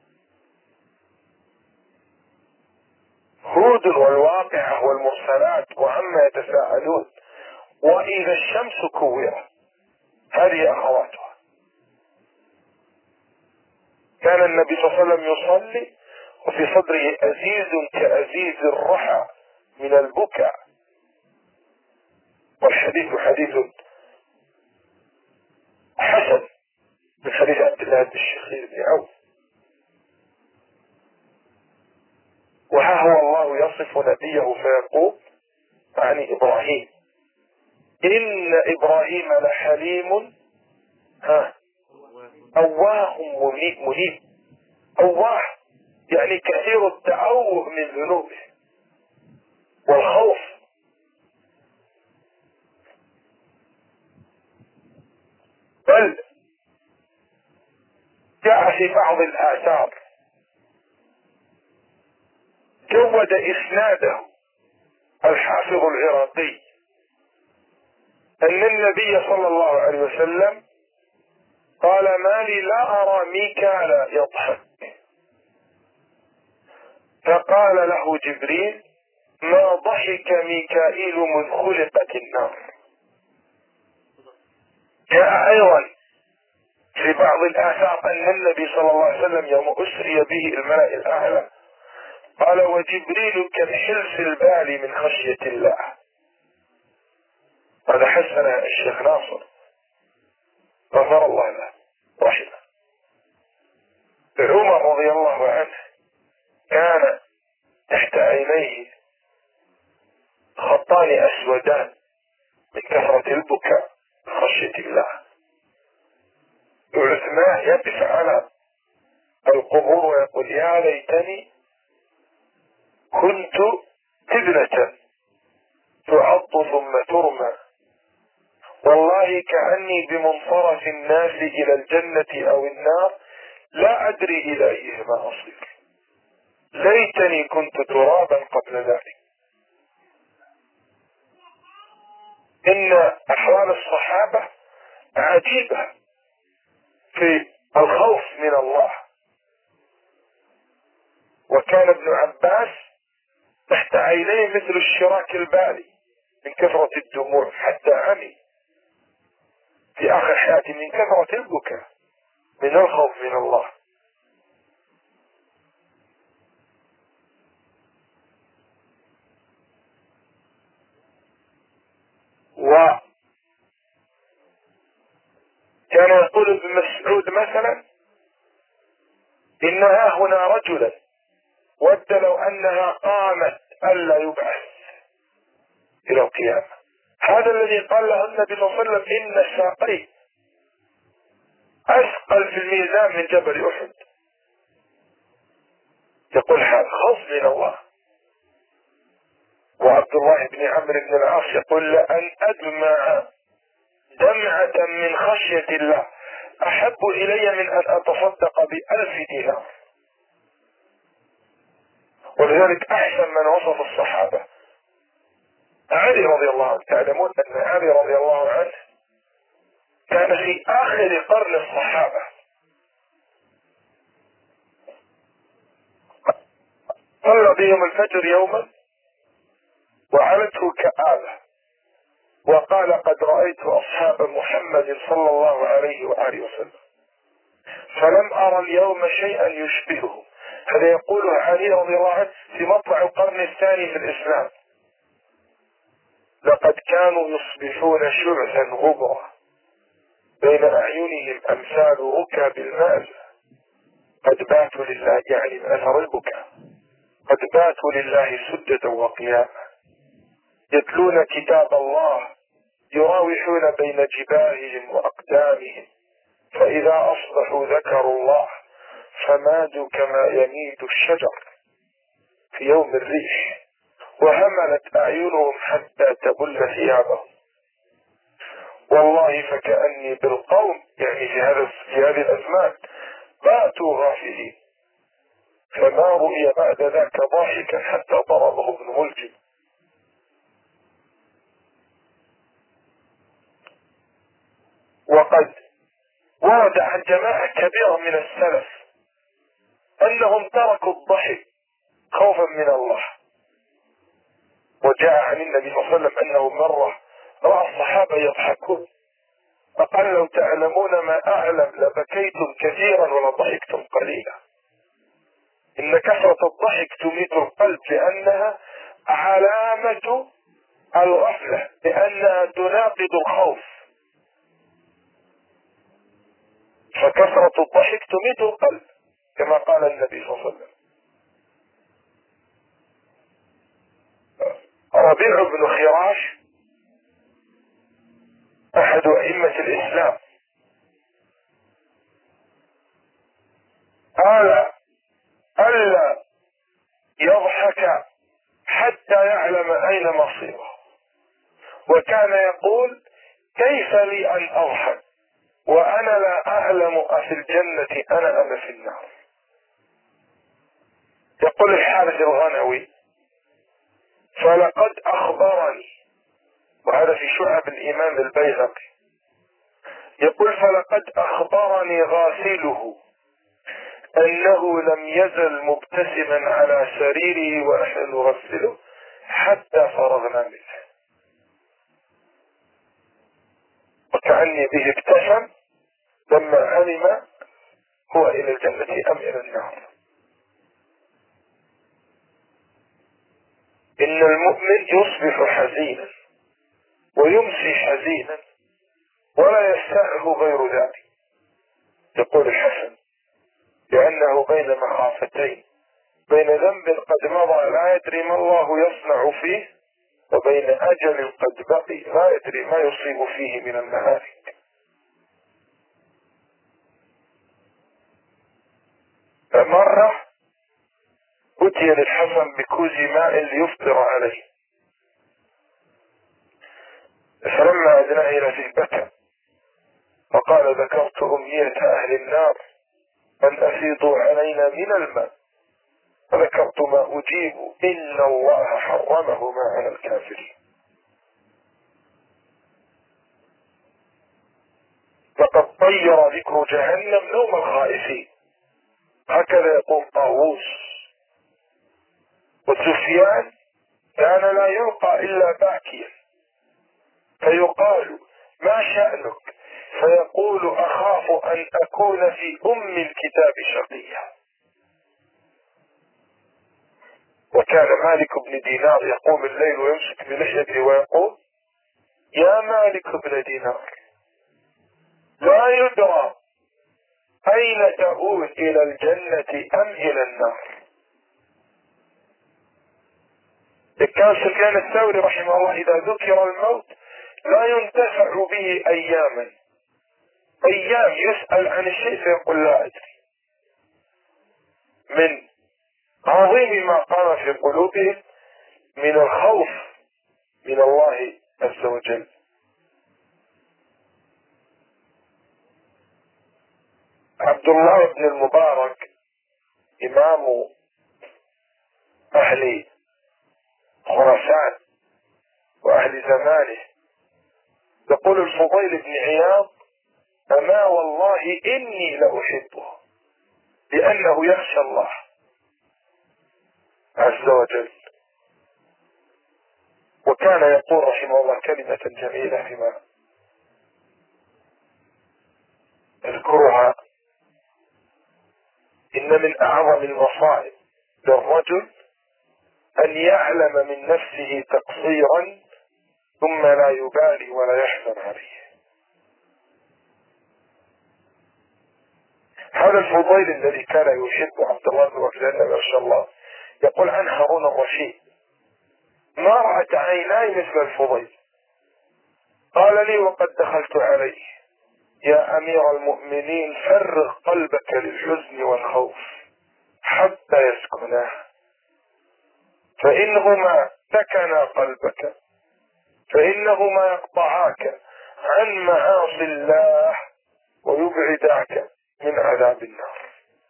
هود والواقعة والمرسلات وعما يتساءلون وإذا الشمس كورت، هذه أخواتها. كان النبي صلى الله عليه وسلم يصلي وفي صدره أزيز كأزيز الرحى من البكاء، والحديث حديث حسن من حديث عبد الله بن الشخير بن عوف. وها هو الله يصف نبيه فيقول عن إبراهيم إن إبراهيم لحليم أواه منيب. أواه يعني كثير التأوه من ذنوبه والخوف. بل جاء في بعض الآثار جود إسناده الحافظ العراقي أن النبي صلى الله عليه وسلم قال ما لي لا أرى ميكال يضحك، فقال له جبريل ما ضحك ميكائيل مذ خلقت النار. جاء أيضا في بعض الآثار أن النبي صلى الله عليه وسلم يوم أسري به الملأ الأعلى قال وجبريل كالحلف البالي من خشية الله. هذا حسن الشيخ ناصر غفر الله له رحمه. عمر رضي الله عنه كان تحت عينيه خطان أسودان من كثرة البكاء من خشية الله. وعثمان يقف على القبور ويقول يا ليتني كنت تبنة تعض ثم ترمى، والله كأني بمنصرف الناس إلى الجنة أو النار لا أدري إلى أيهما أصير، ليتني كنت ترابا قبل ذلك. إن أحوال الصحابة عجيبة في الخوف من الله. وكان ابن عباس تحت عينيه مثل الشراك البالي من كثرة الدموع، حتى عمي في آخر حياتي من كثرة البكاء من الخوف من الله. وكان يقول ابن مسعود مثلا: إنها هنا رجلا ود لو أنها قامت ألا يبعث إلى القيامة. هذا الذي قال له النبي صلى الله عليه وسلم: إن ساقيه أثقل في الميزان من جبل أحد. يقول هذا خوف من الله. وعبد الله بن عمرو بن العاص يقول: لأن أدمع دمعة من خشية الله أحب إلي من أن أتصدق ب1000 دينار. ولذلك أحسن من وصف الصحابة علي رضي الله عنه. تعلمون أن علي رضي الله عنه كان في آخر قرن الصحابة، صلى بهم الفجر يوما وعلته كآبة وقال: قد رأيت أصحاب محمد صلى الله عليه وآله وسلم فلم أرى اليوم شيئا يشبهه. هذا يقوله علي رضي الله عنه في مطلع القرن الثاني في الإسلام. لقد كانوا يصبحون شعثا غبرا بين أعينهم أمثال ركاب الماء، قد باتوا لله، يعني من أثر البكاء، قد باتوا لله سجدا وقياما يتلون كتاب الله يراوحون بين جباههم وأقدامهم، فإذا أصبحوا ذكروا الله فمادوا كما يميد الشجر في يوم الريح، وهملت أعينهم حتى تبل ثيابهم. والله فكأني بالقوم، يعني في هذه الأزمان، باتوا غافلين، فما رؤي بعد ذاك ضاحكا حتى ضربه ابن ملجم. وقد ورد عن جماعة كبيرة من السلف أنهم تركوا الضحك خوفا من الله. وجاء عن النبي صلى الله عليه وسلم أنه مرة رأى الصحابة يضحكون فقال: لو تعلمون ما أعلم لبكيتم كثيرا ولضحكتم قليلا. إن كثرة الضحك تميت القلب لأنها علامة الغفلة، لأنها تناقض الخوف. فكثرة الضحك تميت القلب كما قال النبي صلى الله عليه وسلم. ربيع بن خراش أحد أئمة الإسلام قال: ألا يضحك حتى يعلم أين مصيره. وكان يقول: كيف لي أن أضحك وأنا لا أعلم أفي الجنة أنا أم في النار. يقول الحارث الغنوي: فلقد أخبرني، وهذا في شعب الإمام البيهقي، يقول: فلقد أخبرني غاسله أنه لم يزل مبتسما على سريره ونحن نغسله حتى فرغنا منه، وكأني به ابتسم لما علم هو إلى الجنة أم إلى النار. إن المؤمن يصبح حزينا ويمسي حزينا ولا يستعه غير ذلك. يقول الحسن: لأنه بين مخافتين، بين ذنب قد مضى لا يدري ما الله يصنع فيه، وبين أجل قد بقي لا يدري ما يصيب فيه من المهالك. فمرة أتي للحسن بكوز ماء ليفطر عليه، فلما أدناه إلى ذهبته فقال: ذكرت أمنية أهل النار أن أفيضوا علينا من الماء، فذكرت ما أجيب: إن الله حرمهما على الكافرين. لقد طير ذكر جهنم نوم الخائفين. هكذا يقول طاووس. وسفيان كان لا يلقى إلا باكيا، فيقال ما شأنك؟ فيقول أخاف أن أكون في الكتاب شقيا. وكان مالك بن دينار يقوم الليل ويمسك بلحيته ويقول: يا مالك بن دينار، لا يدرى أين تؤول، إلى الجنة أم إلى النار. كان سفيان الثوري رحمه الله إذا ذكر الموت لا ينتفع به أياما، أيام يسأل عن الشيء فيقول لا أدري، من عظيم ما قام في قلوبهم من الخوف من الله عز وجل. عبد الله بن المبارك إمام أهل خراسان وأهل زمانه يقول الفضيل بن عياض: أما والله إني لأحبه لأنه يخشى الله عز وجل. وكان يقول رحمه الله كلمة جميلة فيما اذكرها: إن من أعظم المصائب للرجل أن يعلم من نفسه تقصيرا ثم لا يبالي ولا يحزن عليه. هذا الفضيل الذي كان يحب عبد الله بن وكيل ما شاء الله يقول عن هارون الرشيد: ما رأت عيناي مثل الفضيل. قال لي وقد دخلت عليه: يا أمير المؤمنين، فرغ قلبك للحزن والخوف حتى يسكناه، فإنهما سكنا قلبك فإنهما يقطعاك عن معاصي الله ويبعداك من عذاب النار.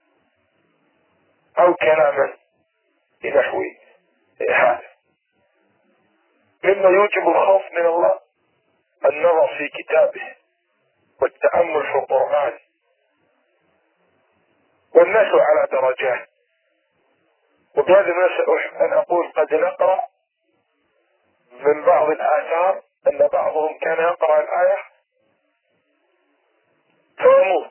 أو كلاما بنحو هذا. مما يوجب الخوف من الله النظر في كتابه والتأمل في القرآن. والناس على درجات، وبهذا ما سأحب أن أقول قد نقرأ من بعض الآثار أن بعضهم كان يقرأ الآية فيموت،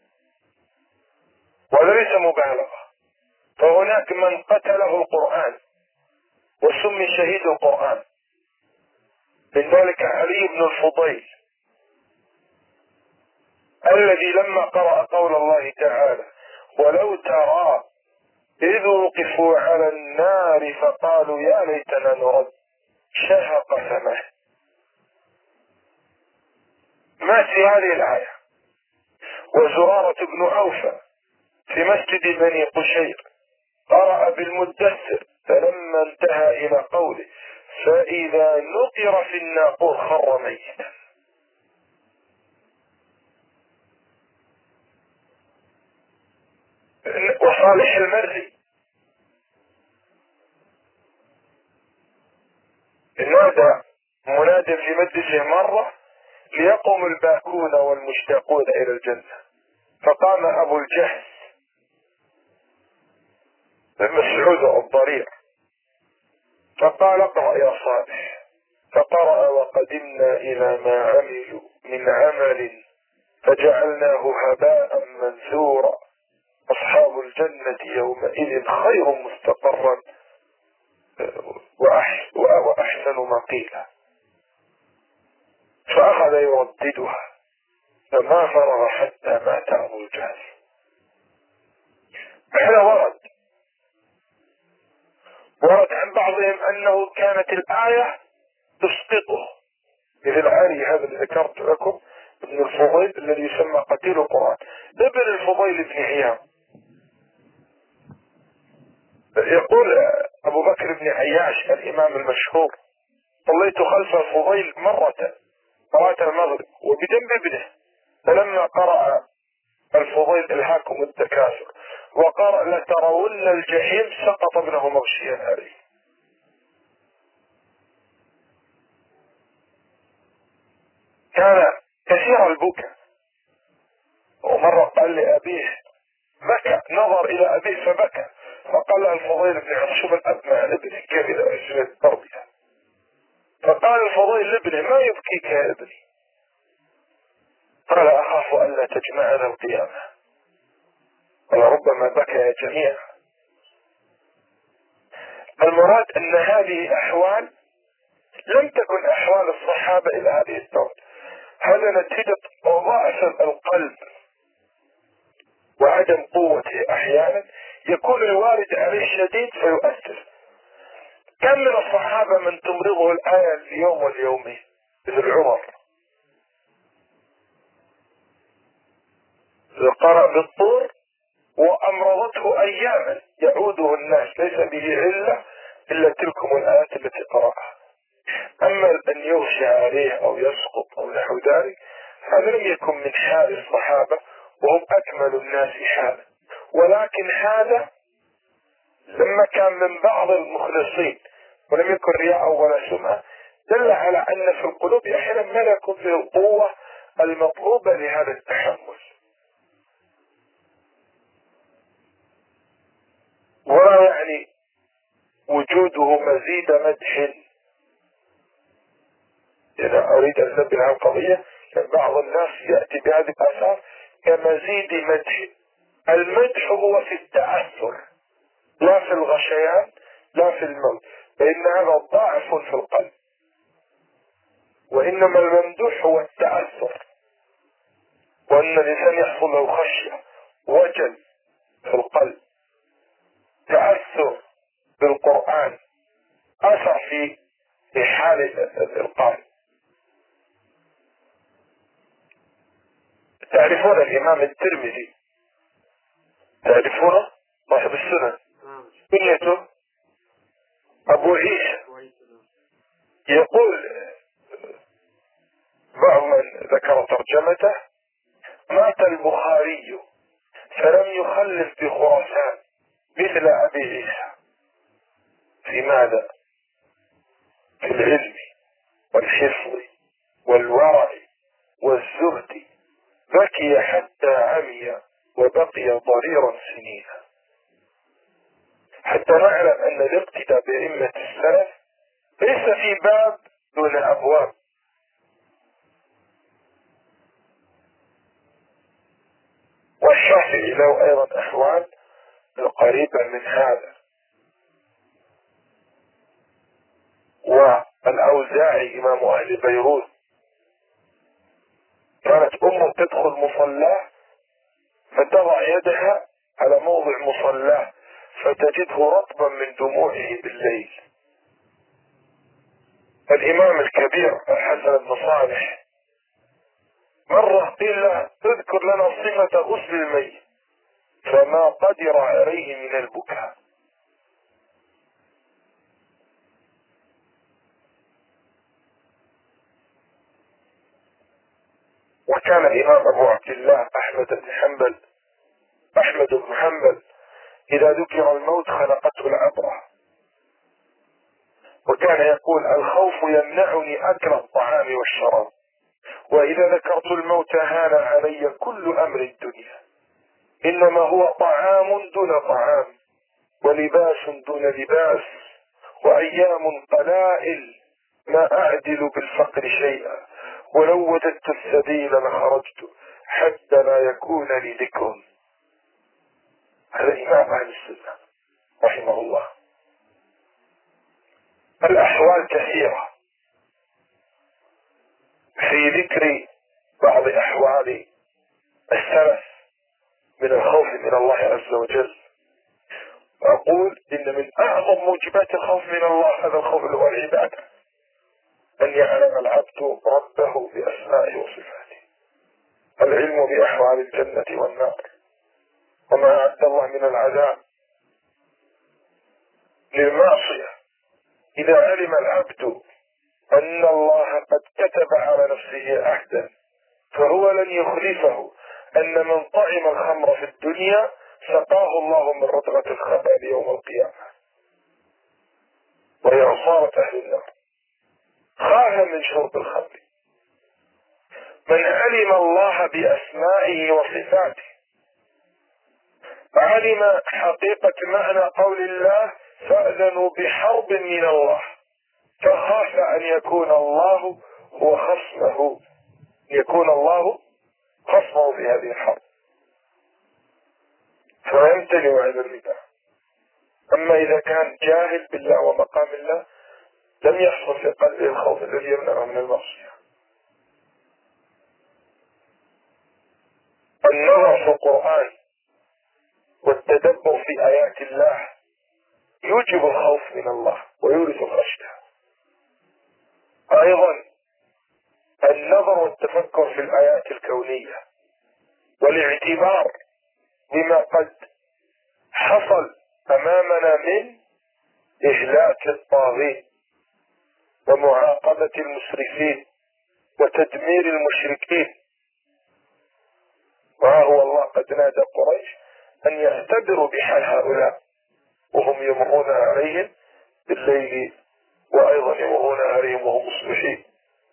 وليس مبالغة. فهناك من قتله القرآن وسمي شهيد القرآن، من ذلك علي بن الفضيل الذي لما قرأ قول الله تعالى: ولو ترى إذ وقفوا على النار فقالوا يا ليتنا نرد، شهق فمه. مات في هذه الآية. وزرارة بن أوفى في مسجد بني قشير قرأ بالمدثر فلما انتهى إلى قوله: فإذا نقر في الناقور خر ميتا. وصالح المري نادى مناد في مجلسه مرة ليقوم الباكون والمشتاقون إلى الجنة، فقام أبو الجهل بن مسعود الضرير فقال: اقرأ يا صالح. فقرأ: وقدمنا إلى ما عملوا من عمل فجعلناه هباء منثورا، أصحاب الجنة يومئذ خير مستقرا وأحسن مقيلا. فأخذ يرددها فما فرغ حتى مات أبو الجهل. هذا ورد عن بعضهم أنه كانت الآية تسقطه، مثل علي هذا اللي ذكرت لكم ابن الفضيل الذي يسمى قتيل القرآن، ابن الفضيل بن عياض. يقول أبو بكر بن عياش الإمام المشهور: صليت خلف الفضيل مرة صلاة المغرب وبجنب ابنه، فلما قرأ الفضيل الهاكم التكاثر وقرأ لترون الجحيم سقط ابنه مغشيا عليه. كان كثير البكاء. ومرة قال لأبيه، بكى، نظر إلى أبيه فبكى، فقال الفضيل بن عمر شوف الأب مع ابنه كيف يحسن التربية. فقال الفضيل لابنه ما يبكيك يا ابني؟ قال أخاف ألا تجمعنا القيامة. ولربما بكى جميعا. المراد أن هذه أحوال لم تكن أحوال الصحابة إلى هذه الدرجة. هذا نتيجة ضعف القلب وعدم قوته. أحيانا يكون الوارد عليه شديد فيؤثر. كم من الصحابة من تمرضه الآية اليوم واليومين مثل عمر قرأ بالطور وأمرضته أياما يعوده الناس ليس به علة إلا تلكم الآيات التي قرأها. أما أن يغشى عليه أو يسقط أو نحو ذلك هذا لم يكن من حال الصحابة وهم أكمل الناس حالا. ولكن هذا لما كان من بعض المخلصين ولم يكن رياء ولا سمعة دل على أن في القلوب أحيانا ما يكون فيه القوة المطلوبة لهذا التحمل. ولا يعني وجوده مزيد مدح. إذا أريد أن أنبه على القضية بعض الناس يأتي بهذه الآثار كمزيد مدح. المدح هو في التأثر لا في الغشيان لا في الموت، فإن هذا ضعف في القلب. وإنما الممدوح هو التأثر، وأن الإنسان يحصل له خشية وجل في القلب، تأثر بالقرآن، أثر في حال القلب. تعرفون الإمام الترمذي؟ تعرفونه؟ صاحب السنن، كنيته أبو عيسى. يقول بعض من ذكر ترجمته مات البخاري فلم يخلف بخراسان مثل أبي عيسى في ماذا؟ في العلم والحفظ والورع والزهد. بكي حتى عمي وبقي ضريرا سنين. حتى نعلم أن الاقتداء بأئمة السلف ليس في باب دون أبواب. والشافعي له أيضا أحوال قريبة من هذا. والأوزاعي إمام أهل بيروت كانت أمه تدخل مصلاه فتضع يدها على موضع مصلاه فتجده رطبا من دموعه بالليل. الإمام الكبير الحسن بن صالح مرة قيل له اذكر لنا صفة غسل الميت فما قدر عليه من البكاء. وكان الإمام أبو عبد الله أحمد بن حنبل إذا ذكر الموت خلقته العبرة، وكان يقول الخوف يمنعني أكل الطعام والشراب، وإذا ذكرت الموت هان علي كل أمر الدنيا، إنما هو طعام دون طعام ولباس دون لباس وأيام قلائل ما أعدل بالفقر شيئا، ولو وجدت السبيل لخرجت حتى لا يكون لي ذكر. هذا إمام أهل السنة رحمه الله. الأحوال كثيرة في ذكر بعض أحوال السلف من الخوف من الله عز وجل. أقول إن من أعظم موجبات الخوف من الله هذا الخوف اللي هو العبادة، أن يعلم العبد ربه بأسمائه وصفاته، العلم بأحوال الجنة والنار وما أعد الله من العذاب للمعصية. إذا علم العبد أن الله قد كتب على نفسه عهدا فهو لن يخلفه، أن من طعم الخمر في الدنيا سقاه الله من رطبة الخبال يوم القيامة وهي عصارة أهل النار، خاف من شرب الخمر. من علم الله بأسمائه وصفاته علم حقيقة معنى قول الله فأذنوا بحرب من الله، فخاف أن يكون الله هو خصمه، يكون الله خصمه في هذه الحرب فيمتنع عن الربا. أما إذا كان جاهل بالله ومقام الله لم يحصل في قلبه الخوف الذي يمنعه من المعصية. النظر في القرآن والتدبر في آيات الله يوجب الخوف من الله ويورث الخشية. أيضا النظر والتفكر في الآيات الكونية والاعتبار بما قد حصل أمامنا من إهلاك الطاغين ومعاقبة المسرفين وتدمير المشركين. وها هو الله قد نادى قريش أن يختبروا بحال هؤلاء وهم يمرون عليهم بالليل وأيضا يمرون عليهم وهم مصبحين.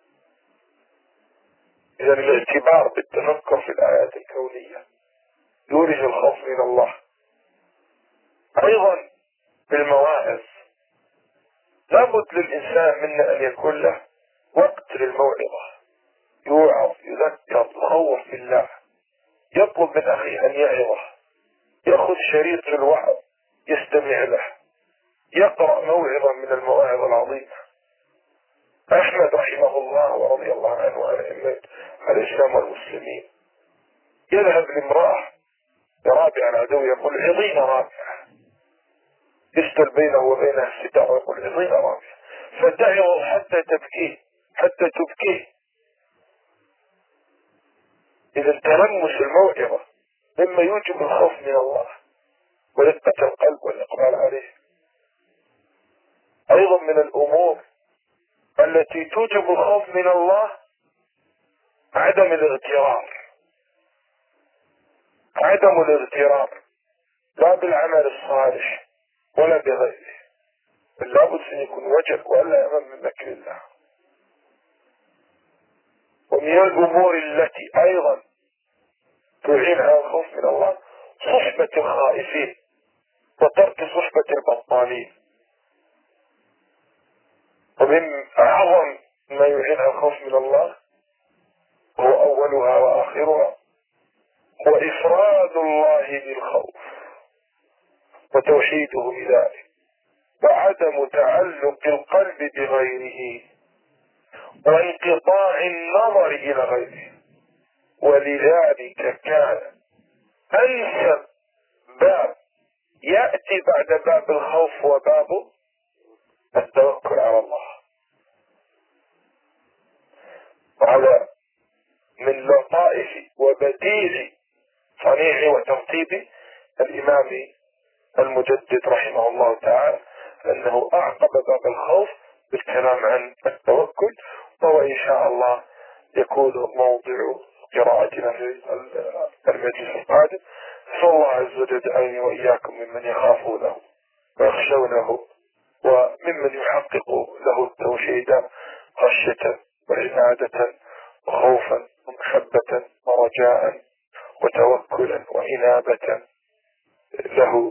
إذا الاعتبار بالتفكر في الآيات الكونية يورث الخوف من الله. أيضا بالمواعظ لابد للإنسان منا أن يكون له وقت للموعظة، يوعظ يذكر يخوف بالله، يطلب من أخيه أن يعظه، يأخذ شريط في الوعظ يستمع له، يقرأ موعظة من المواعظ العظيمة. أحمد رحمه الله ورضي الله عنه وعن أئمة الإسلام والمسلمين يذهب لامرأة رابعة العدو يقول عظينا رابعة، يستل بينه وبينها الستار ويقول عظينا رابعة، فتعظ حتى تبكيه حتى تبكيه. إذا تلمس الموعظة مما يوجب الخوف من الله ورقة القلب والإقبال عليه. أيضا من الأمور التي توجب الخوف من الله عدم الاغترار، عدم الاغترار لا بالعمل الصالح ولا بغيره، بل لابد أن يكون وجل ولا أمام من مكر الله. ومن الأمور التي أيضا تعين على الخوف من الله صحبة الخائفين وترك صحبة البطالين. ومن أعظم ما يعين على الخوف من الله هو أولها وآخرها هو إفراد الله بالخوف وتوحيده بذلك وعدم تعلق القلب بغيره وانقطاع النظر إلى غيره. ولذلك كان أنسب باب يأتي بعد باب الخوف وباب التوكل على الله. وعلى من لطائف وبديع صنيع وترتيب الإمام المجدد رحمه الله تعالى أنه أعقب باب الخوف بالكلام عن التوكل، وهو إن شاء الله يكون موضع قراءتنا في المجلس القادم. نسأل الله عز وجل يجعلني وإياكم ممن يخافونه ويخشونه وممن يحقق له التوحيد خشية وعنادة وخوفا ومحبة ورجاء وتوكلا وإنابة له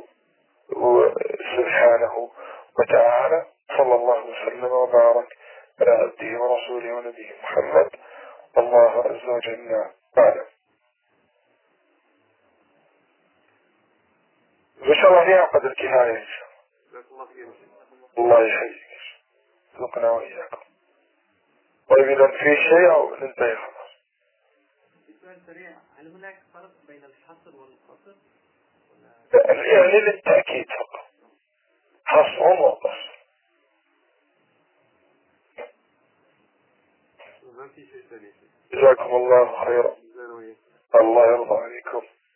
سبحانه وتعالى. صلى الله وسلم وبارك على عبده ورسوله ونبيه محمد. الله عز وجل أعلم. إن شاء الله نعقد الكفاية إن شاء الله. الله يحييك رزقنا وإياكم. طيب إذا في شيء أو ننتهي خلاص؟ سؤال سريع، هل هناك فرق بين الحصر والقصر؟ يعني للتأكيد فقط حصر وقصر. ما في شيء ثاني. جزاكم الله خيرا. الله يرضى عليكم.